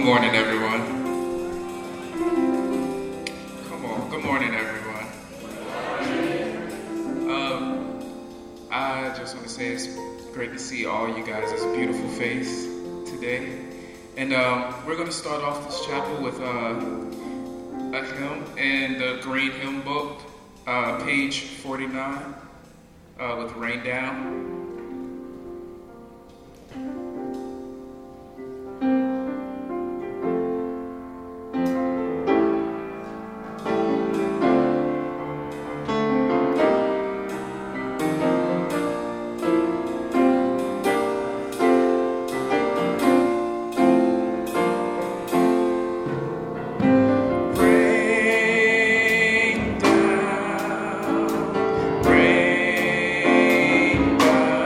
morning, everyone. Come on, good morning, everyone. I just want to say it's great to see all you guys. It's a beautiful face today. And we're going to start off this chapel with a hymn in the Green Hymn Book, page 49, with Rain Down. Rain down,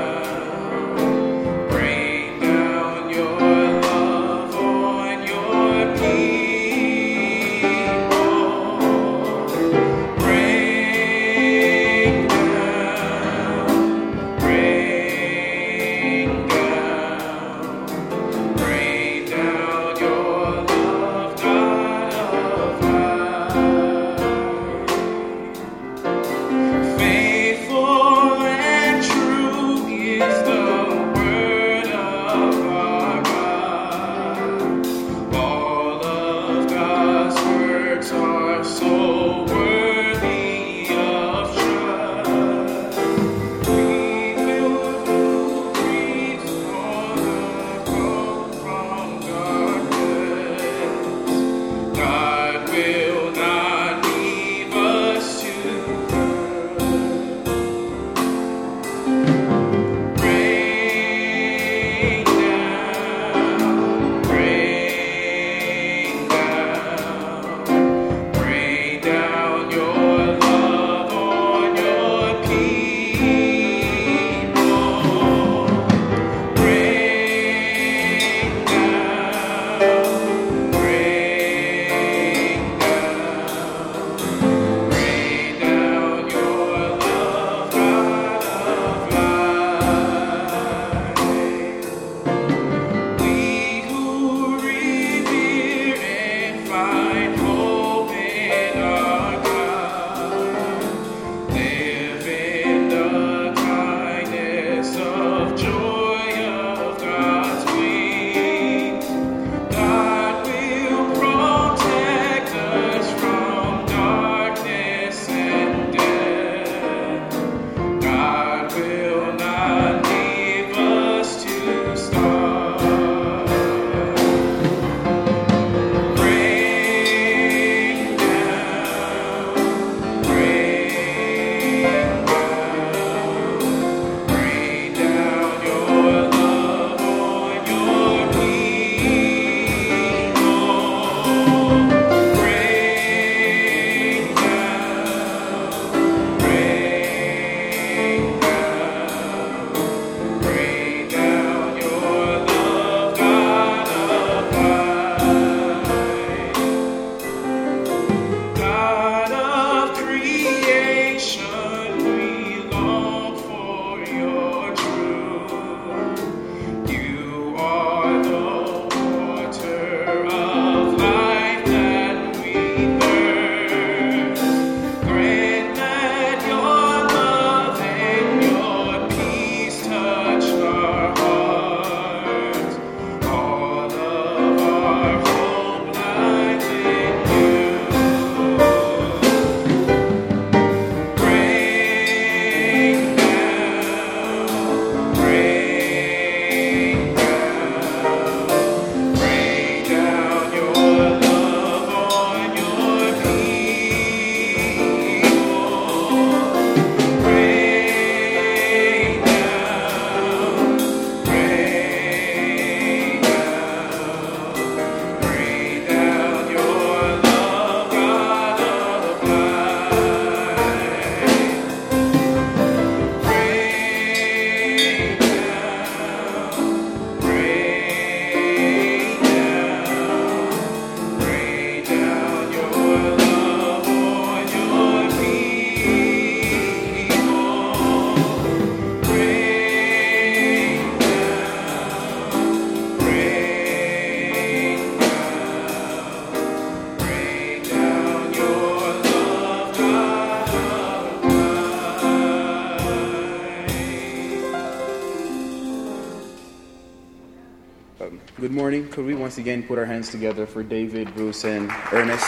Good morning. Could we once again put our hands together for David, Bruce, and Ernest?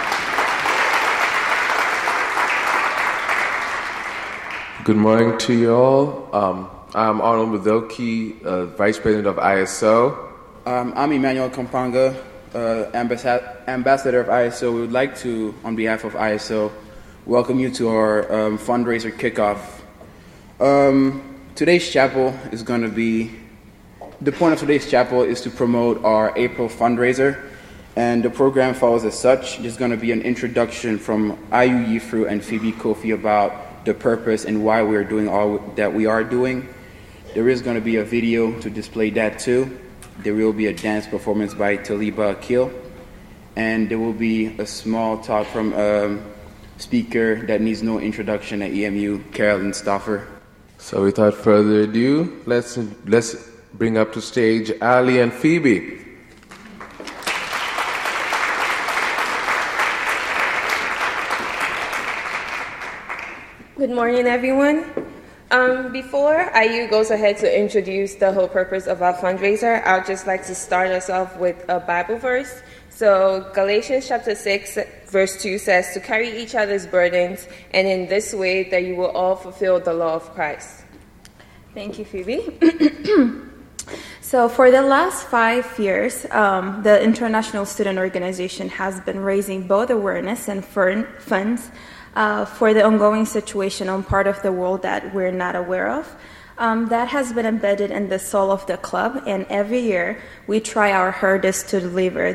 Good morning to you all. I'm Arnold Mavilki, Vice President of ISO. I'm Emmanuel Kampanga, Ambassador of ISO. We would like to, on behalf of ISO, welcome you to our fundraiser kickoff. Today's chapel is going to be, the point of today's chapel is to promote our April fundraiser, and the program follows as such. There's going to be an introduction from Ayu Yifru and Phoebe Kofi about the purpose and why we're doing all that we are doing. There is going to be a video to display that too. There will be a dance performance by Taliba Akil, and there will be a small talk from a speaker that needs no introduction at EMU, Carolyn Stoffer. So without further ado, let's bring up to stage Ali and Phoebe. Good morning, everyone. Before Ayu goes ahead to introduce the whole purpose of our fundraiser, I'd just like to start us off with a Bible verse. So Galatians chapter 6, verse 2 says, to carry each other's burdens, and in this way that you will all fulfill the law of Christ. Thank you, Phoebe. So for the last 5 years, the International Student Organization has been raising both awareness and funds for the ongoing situation on part of the world that we're not aware of. That has been embedded in the soul of the club, and every year we try our hardest to deliver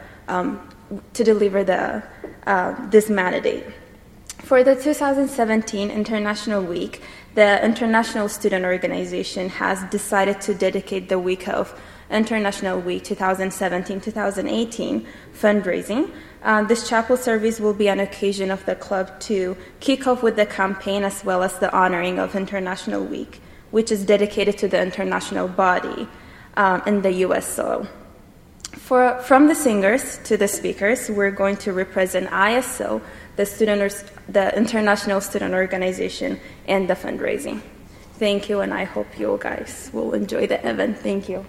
this mandate. For the 2017 International Week, the International Student Organization has decided to dedicate the week of International Week 2017-2018 fundraising. This chapel service will be an occasion of the club to kick off with the campaign as well as the honoring of International Week, which is dedicated to the international body in the U.S. soil. From the singers to the speakers, we're going to represent ISO, the International Student Organization, and the fundraising. Thank you, and I hope you guys will enjoy the event. Thank you.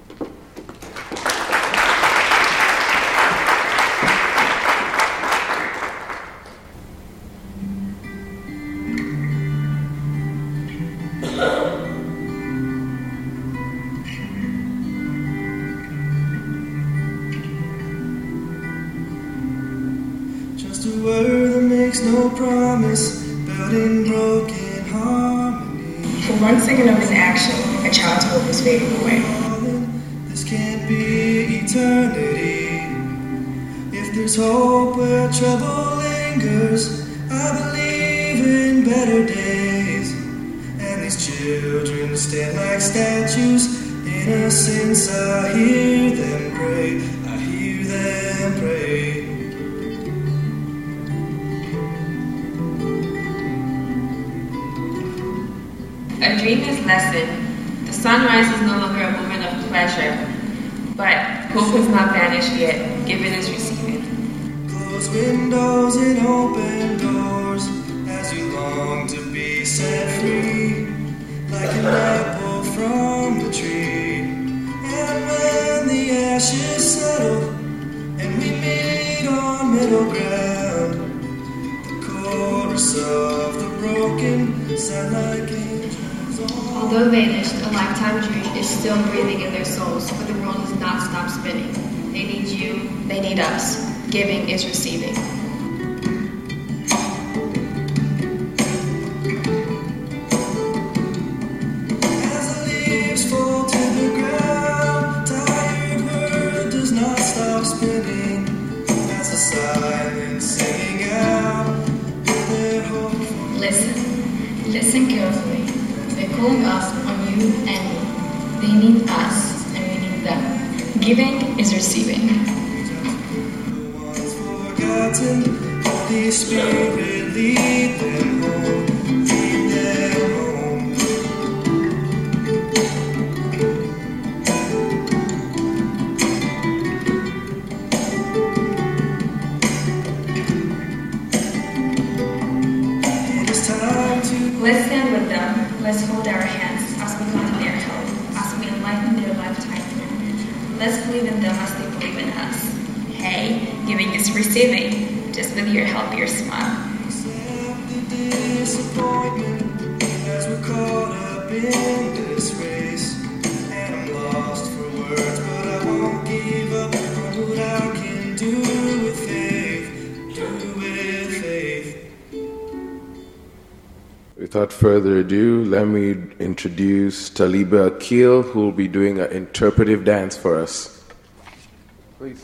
No promise, built in broken harmony. For one second of inaction, a child's hope is fading away. This can't be eternity. If there's hope where trouble lingers, I believe in better days. And these children stand like statues. Innocence, I hear them pray. I hear them pray. A dream is lessened. The sunrise is no longer a moment of pleasure, but hope has not vanished yet. Giving is receiving. Close windows and open doors as you long to be set free, like an apple from the tree. And when the ashes settle and we meet on middle ground, the chorus of the broken sound like angels. Although vanished, a lifetime dream is still breathing in their souls, but the world has not stopped spinning. They need you, they need us. Giving is receiving. As the leaves fall to the ground, tired world does not stop spinning. As the silence singing out, their hope for Listen carefully. They're calling us on you and me. They need us and we need them. Giving is receiving. the ones forgotten. Holy Spirit, lead them home. Lead them home. It is time to Let's stand with them. Let's hold our hands as we come to their help, as we enlighten their lifetime. Let's believe in them as they believe in us. Hey, giving is receiving, just with your help, your smile. Disappointment as we're caught up in this race, and I'm lost for words, but I won't give up on what I can do with faith, Without further ado, let me introduce Taliba Akil, who will be doing an interpretive dance for us. Please.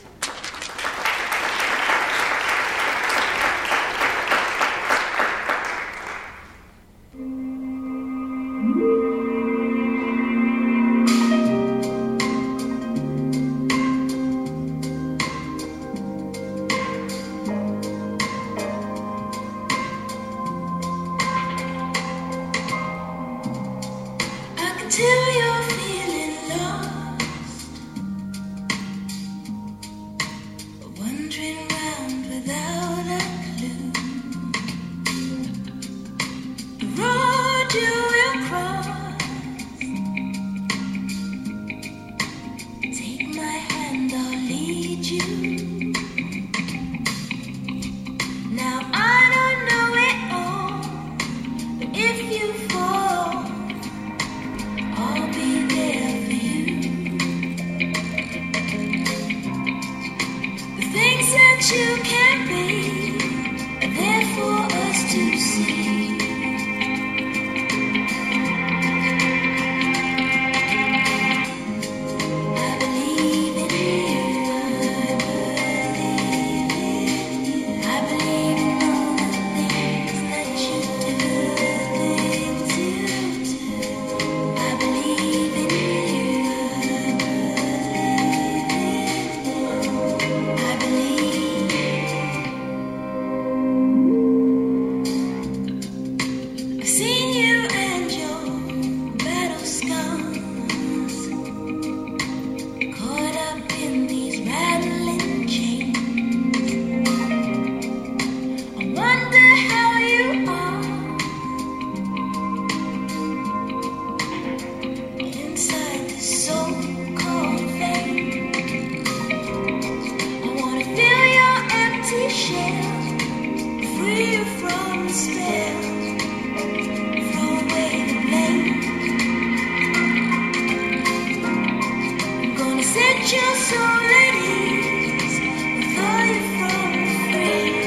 Till you're feeling lost, wandering round without a clue. The road you will cross, take my hand, I'll lead you. Now I don't know it all, but if you fall, I'll be there for you. The things that you can't be are there for us to see. I believe in you. I believe in all the things that you do, things you do. I believe in you. I believe. I've seen you and your battle scars, caught up in these rattling chains. I wonder how you are inside this so-called flame. I wanna fill your empty shell, free you from the spell, throw away the blame. I'm gonna set your soul at ease, throw you from the frame.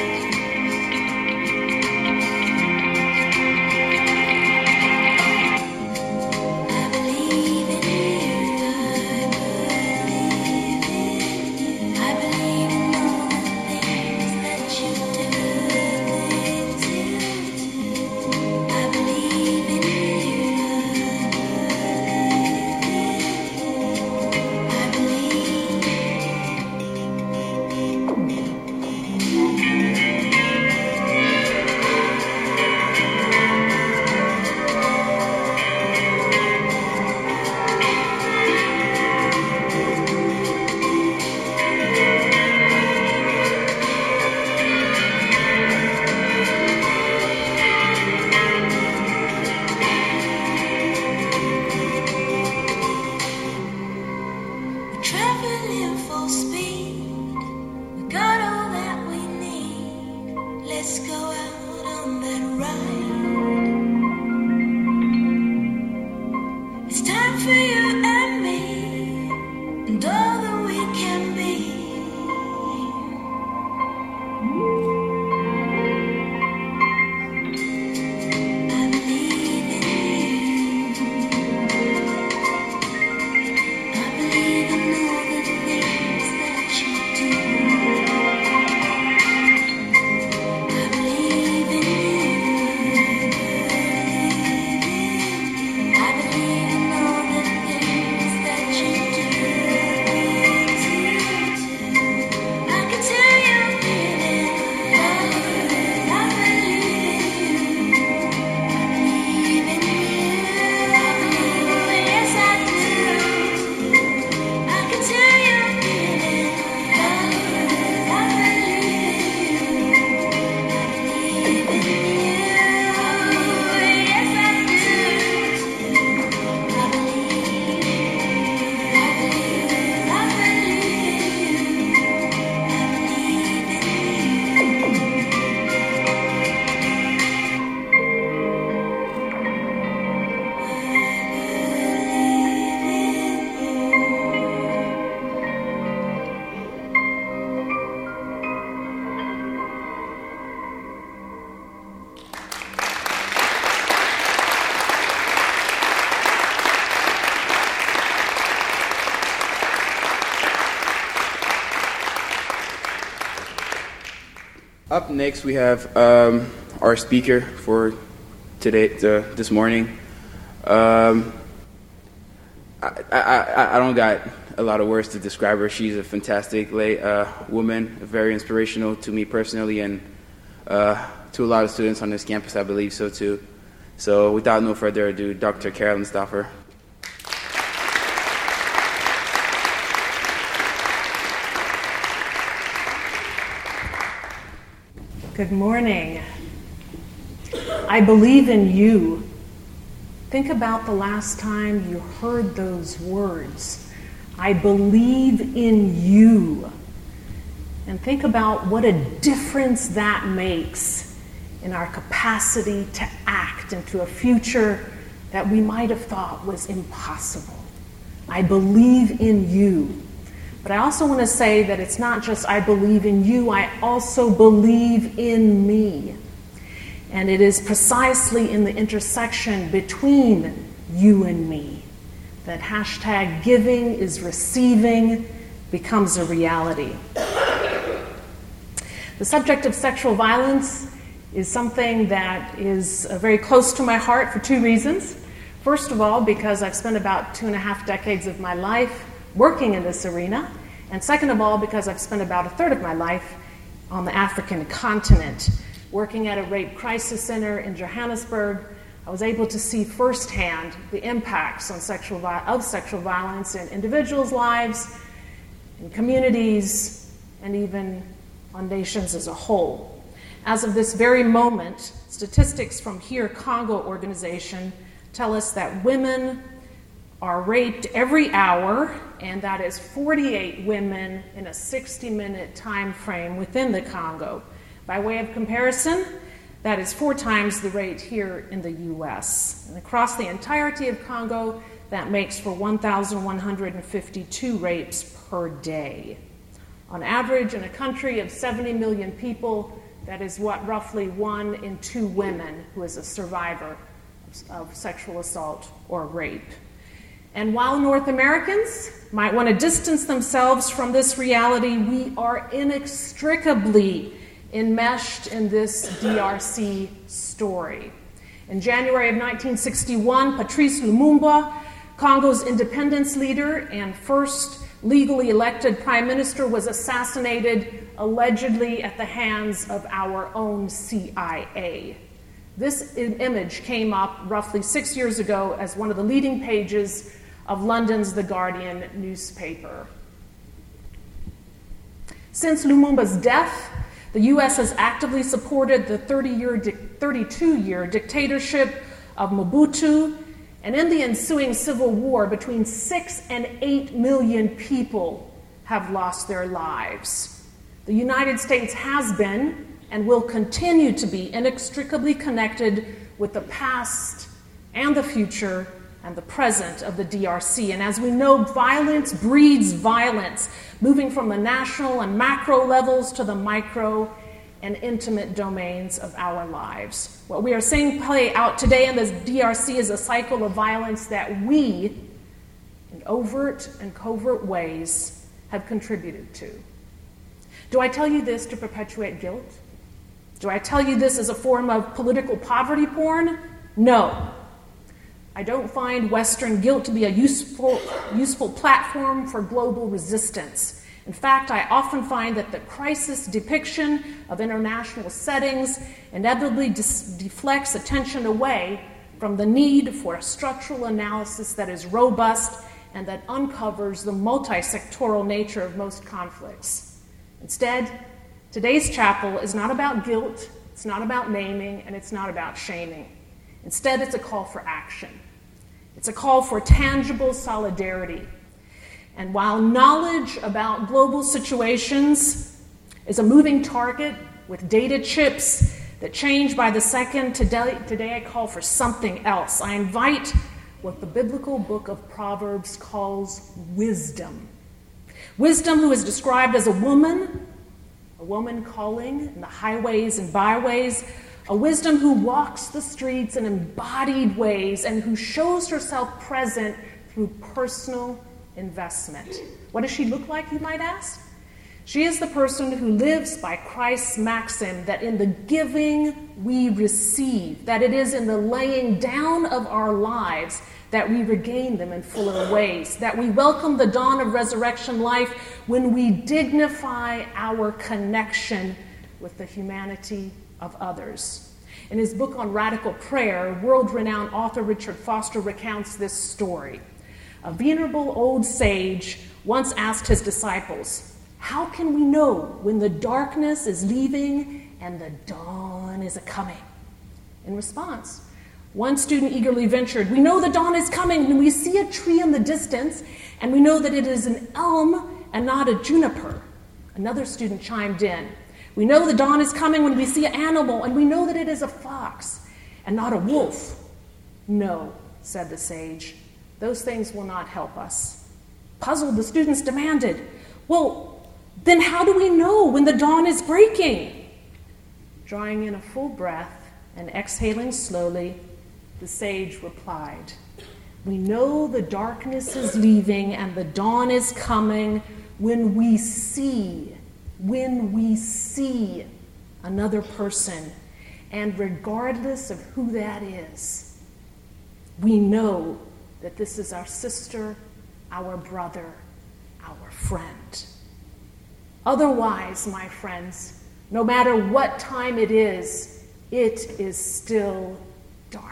I believe in you. I believe in all the things that you do, things you do. I believe in you. I believe. We're traveling full speed. We got all that we need. Let's go out on that ride. It's time for you and me, and all that we can be. I believe in you. I believe in all the things that Up next, we have our speaker for this morning. I don't got a lot of words to describe her. She's a fantastic woman, very inspirational to me personally, and to a lot of students on this campus, I believe so too. So without no further ado, Dr. Carolyn Stauffer. Good morning. I believe in you. Think about the last time you heard those words. I believe in you. And think about what a difference that makes in our capacity to act into a future that we might have thought was impossible. I believe in you. But I also want to say that it's not just I believe in you, I also believe in me. And it is precisely in the intersection between you and me that hashtag giving is receiving becomes a reality. The subject of sexual violence is something that is very close to my heart for two reasons. First of all, because I've spent about 2.5 decades of my life working in this arena, and second of all, because I've spent about a third of my life on the African continent, working at a rape crisis center in Johannesburg. I was able to see firsthand the impacts of sexual violence in individuals' lives, in communities, and even on nations as a whole. As of this very moment, statistics from Here Congo organization tell us that women are raped every hour, and that is 48 women in a 60-minute time frame within the Congo. By way of comparison, that is 4 times the rate here in the U.S. And across the entirety of Congo, that makes for 1,152 rapes per day. On average, in a country of 70 million people, that is roughly 1 in 2 women who is a survivor of sexual assault or rape. And while North Americans might want to distance themselves from this reality, we are inextricably enmeshed in this DRC story. In January of 1961, Patrice Lumumba, Congo's independence leader and first legally elected prime minister, was assassinated allegedly at the hands of our own CIA. This image came up roughly 6 years ago as one of the leading pages of London's The Guardian newspaper. Since Lumumba's death, the U.S. has actively supported the 32-year dictatorship of Mobutu, and in the ensuing civil war, between 6 and 8 million people have lost their lives. The United States has been and will continue to be inextricably connected with the past and the future and the present of the DRC. And as we know, violence breeds violence, moving from the national and macro levels to the micro and intimate domains of our lives. What we are seeing play out today in this DRC is a cycle of violence that we, in overt and covert ways, have contributed to. Do I tell you this to perpetuate guilt? Do I tell you this as a form of political poverty porn? No. I don't find Western guilt to be a useful platform for global resistance. In fact, I often find that the crisis depiction of international settings inevitably deflects attention away from the need for a structural analysis that is robust and that uncovers the multi-sectoral nature of most conflicts. Instead, today's chapel is not about guilt, it's not about naming, and it's not about shaming. Instead, it's a call for action. It's a call for tangible solidarity. And while knowledge about global situations is a moving target with data chips that change by the second, today I call for something else. I invite what the biblical book of Proverbs calls wisdom. Wisdom, who is described as a woman calling in the highways and byways, a wisdom who walks the streets in embodied ways and who shows herself present through personal investment. What does she look like, you might ask? She is the person who lives by Christ's maxim that in the giving we receive, that it is in the laying down of our lives that we regain them in fuller ways, that we welcome the dawn of resurrection life when we dignify our connection with the humanity of others. In his book on radical prayer, world-renowned author Richard Foster recounts this story. A venerable old sage once asked his disciples, "How can we know when the darkness is leaving and the dawn is a-coming?" In response, one student eagerly ventured, "We know the dawn is coming when we see a tree in the distance, and we know that it is an elm and not a juniper." Another student chimed in, "We know the dawn is coming when we see an animal, and we know that it is a fox and not a wolf." "No," said the sage, "those things will not help us." Puzzled, the students demanded, "Well, then how do we know when the dawn is breaking?" Drawing in a full breath and exhaling slowly, the sage replied, "We know the darkness is leaving and the dawn is coming when we see another person, and regardless of who that is, we know that this is our sister, our brother, our friend. Otherwise, my friends, no matter what time it is still dark.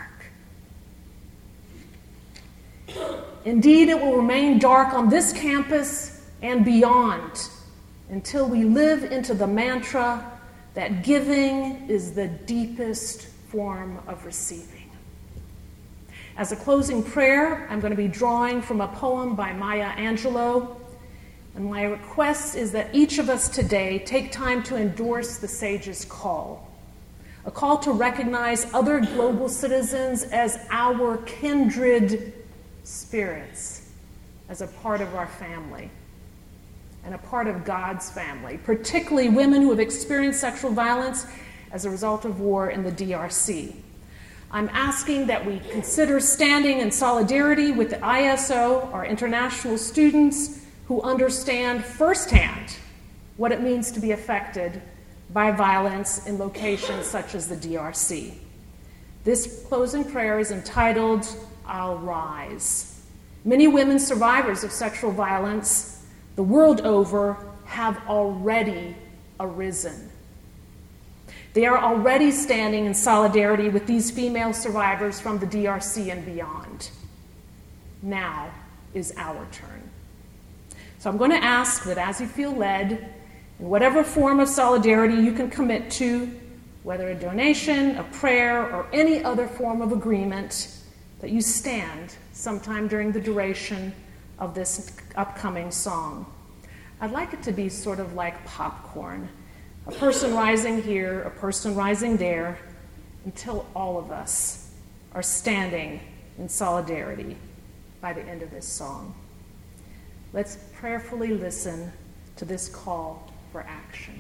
Indeed, it will remain dark on this campus and beyond until we live into the mantra that giving is the deepest form of receiving. As a closing prayer, I'm going to be drawing from a poem by Maya Angelou, and my request is that each of us today take time to endorse the sage's call, a call to recognize other global citizens as our kindred spirits, as a part of our family and a part of God's family, particularly women who have experienced sexual violence as a result of war in the DRC. I'm asking that we consider standing in solidarity with the ISO, our international students who understand firsthand what it means to be affected by violence in locations such as the DRC. This closing prayer is entitled, "I'll Rise." Many women survivors of sexual violence the world over have already arisen. They are already standing in solidarity with these female survivors from the DRC and beyond. Now is our turn. So I'm going to ask that as you feel led, in whatever form of solidarity you can commit to, whether a donation, a prayer, or any other form of agreement, that you stand sometime during the duration of this upcoming song. I'd like it to be sort of like popcorn, a person rising here, a person rising there, until all of us are standing in solidarity by the end of this song. Let's prayerfully listen to this call for action.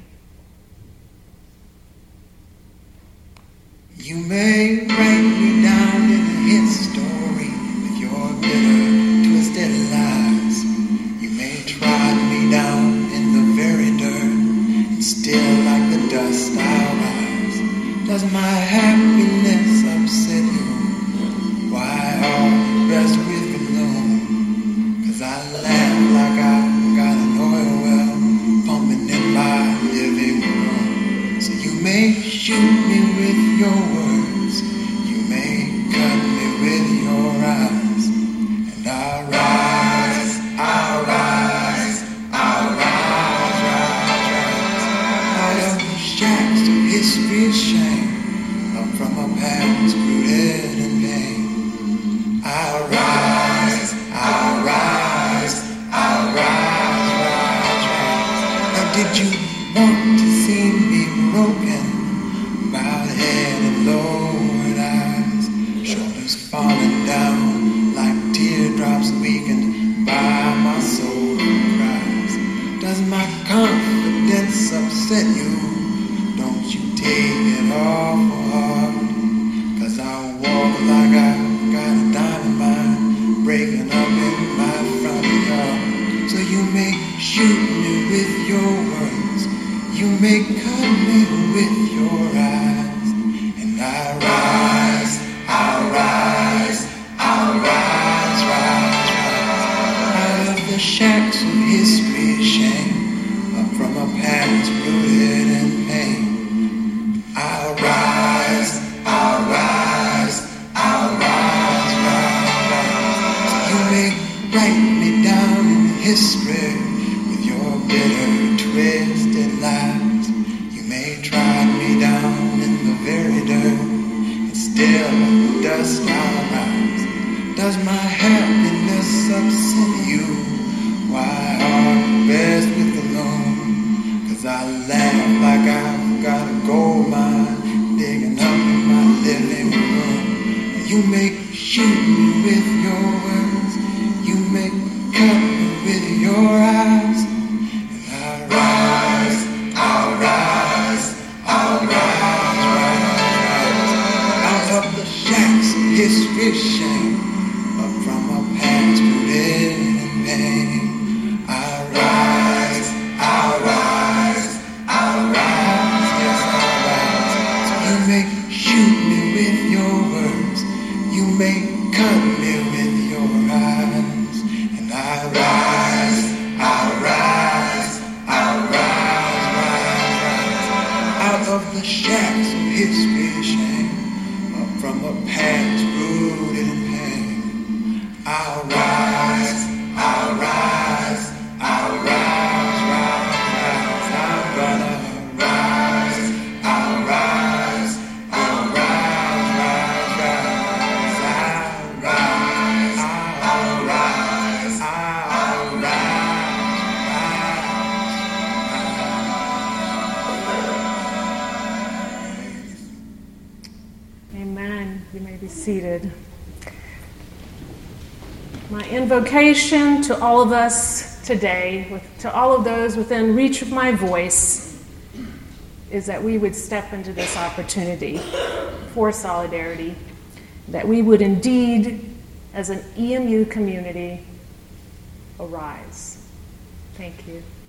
You may write me down in the history with your bitter, twisted lies. You may trod me down in the very dirt, and still like the dust I'll rise. Does my happiness upset you? Why all the rest with gloom? 'Cause I laugh like I got an oil well pumping in my living room. So you may shoot me with your words, you may cut me with your eyes, and I'll rise, I'll rise, I'll rise, rise, rise. Out of the shacks of history's shame, up from a past rooted in pain. I'll rise, I'll rise, I'll rise, rise, rise. Now did you want to see me broken? Bowed head and lowered eyes, shoulders falling down like teardrops weakened by my soul cries. Does my confidence upset you? Don't you take it all for hard, 'cause I'll walk like I got a diamond mine breaking up in my front yard. So you may shoot me with your words, You may cut me with your eyes, and I'll rise, I'll rise, I'll rise, rise, rise, out of the shacks of history, shame, up from a past rooted in pain. I'll rise, I'll rise, I'll rise, rise, rise. So you may write me down in history with your bitter, twisted lies. You may trod me down in the very dirt, and still the dust I'll rise. Does my happiness upset you? Why are you best with alone? 'Cause I laugh like I've got a gold mine digging up in my living room. You may shoot me with your words, you may cut me with your eyes, and I'll rise, I'll rise, I'll rise, rise, rise, out of the shacks of history's shame, up from a past rooted in pain. I'll rise, I'll rise, I'll rise, yes I'll rise. So you may shoot me with your words, you may cut me with your eyes, and I'll rise, I'll rise, I'll rise, rise, rise, out of the shacks of history's shame, up from a past rooted in pain. I'll rise, I'll rise, I'll rise, rise, rise, I'm gonna rise, I'll rise, I'll rise, rise, rise, I'll rise, I'll rise, I'll rise. Amen. You may be seated. My invocation to all of us today, to all of those within reach of my voice, is that we would step into this opportunity for solidarity, that we would indeed, as an EMU community, arise. Thank you.